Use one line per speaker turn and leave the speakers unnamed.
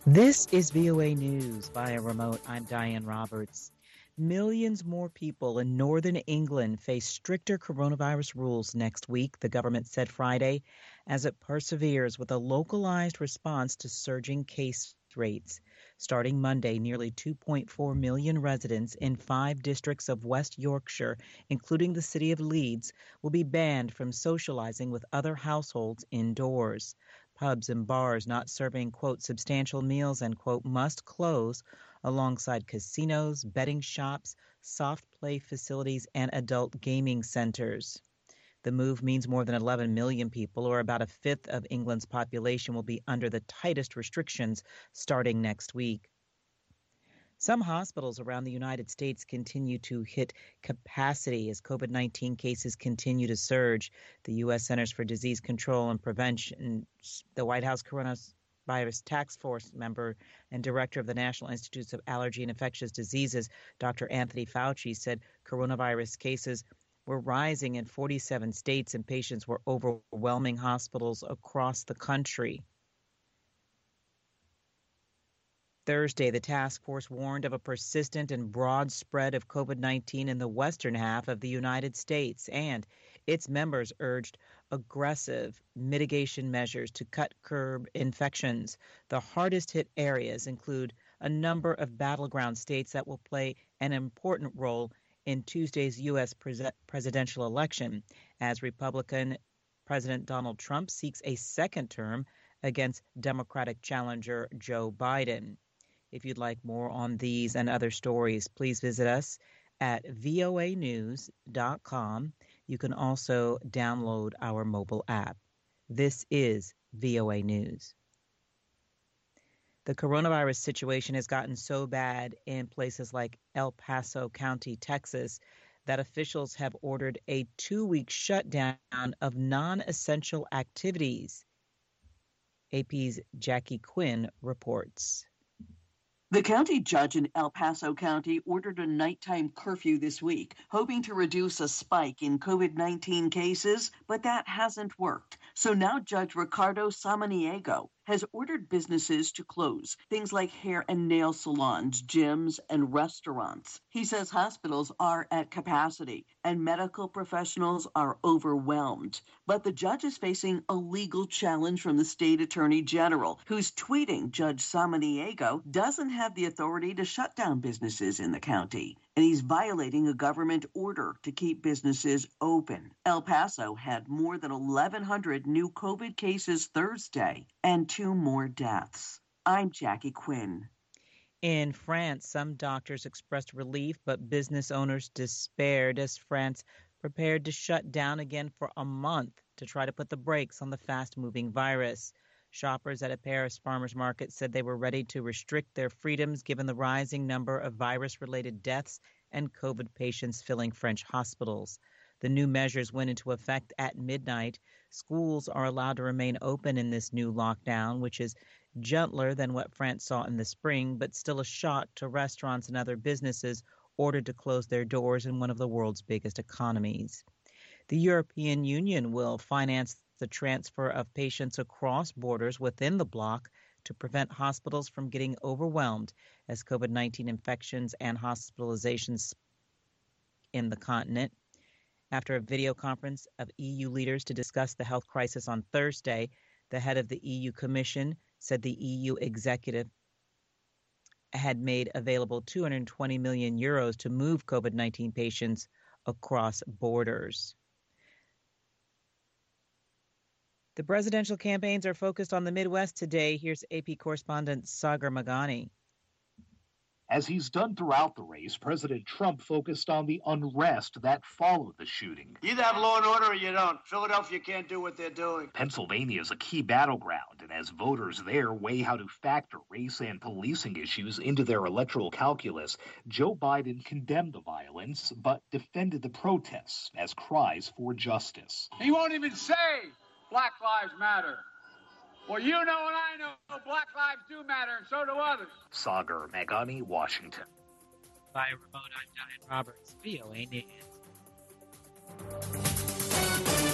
This is VOA News via remote. I'm Diane Roberts. Millions more people in northern England face stricter coronavirus rules next week, the government said Friday, as it perseveres with a localized response to surging case rates. Starting Monday, nearly 2.4 million residents in 5 districts of West Yorkshire, including the city of Leeds, will be banned from socializing with other households indoors. Pubs and bars not serving, quote, substantial meals, end quote, must close alongside casinos, betting shops, soft play facilities, and adult gaming centers. The move means more than 11 million people, or about a fifth of England's population, will be under the tightest restrictions starting next week. Some hospitals around the United States continue to hit capacity as COVID-19 cases continue to surge. The U.S. Centers for Disease Control and Prevention, the White House Coronavirus Task Force member and director of the National Institutes of Allergy and Infectious Diseases, Dr. Anthony Fauci, said coronavirus cases were rising in 47 states and patients were overwhelming hospitals across the country. Thursday, the task force warned of a persistent and broad spread of COVID-19 in the western half of the United States, and its members urged aggressive mitigation measures to curb infections. The hardest hit areas include a number of battleground states that will play an important role in Tuesday's U.S. presidential election, as Republican President Donald Trump seeks a second term against Democratic challenger Joe Biden. If you'd like more on these and other stories, please visit us at voanews.com. You can also download our mobile app. This is VOA News. The coronavirus situation has gotten so bad in places like El Paso County, Texas, that officials have ordered a 2-week shutdown of non-essential activities. AP's Jackie Quinn reports.
The county judge in El Paso County ordered a nighttime curfew this week, hoping to reduce a spike in COVID-19 cases, but that hasn't worked. So now Judge Ricardo Samaniego has ordered businesses to close, things like hair and nail salons, gyms, and restaurants. He says hospitals are at capacity and medical professionals are overwhelmed. But the judge is facing a legal challenge from the state attorney general, who's tweeting Judge Samaniego doesn't have the authority to shut down businesses in the county, and he's violating a government order to keep businesses open. El Paso had more than 1,100 new COVID cases Thursday and 2 more deaths. I'm Jackie Quinn.
In France, some doctors expressed relief, but business owners despaired as France prepared to shut down again for a month to try to put the brakes on the fast-moving virus. Shoppers at a Paris farmers market said they were ready to restrict their freedoms given the rising number of virus-related deaths and COVID patients filling French hospitals. The new measures went into effect at midnight. Schools are allowed to remain open in this new lockdown, which is gentler than what France saw in the spring, but still a shock to restaurants and other businesses ordered to close their doors in one of the world's biggest economies. The European Union will finance the transfer of patients across borders within the bloc to prevent hospitals from getting overwhelmed as COVID-19 infections and hospitalizations in the continent. After a video conference of EU leaders to discuss the health crisis on Thursday, the head of the EU Commission said the EU executive had made available 220 million euros to move COVID-19 patients across borders. The presidential campaigns are focused on the Midwest today. Here's AP correspondent Sagar Meghani.
As he's done throughout the race, President Trump focused on the unrest that followed the shooting.
You either have law and order or you don't. Philadelphia can't do what they're doing.
Pennsylvania is a key battleground, and as voters there weigh how to factor race and policing issues into their electoral calculus, Joe Biden condemned the violence, but defended the protests as cries for justice.
He won't even say Black Lives Matter. Well, you know and I know Black lives do matter, and so do others.
Sagar Meghani, Washington.
By remote, I'm Diane Roberts, VOA News.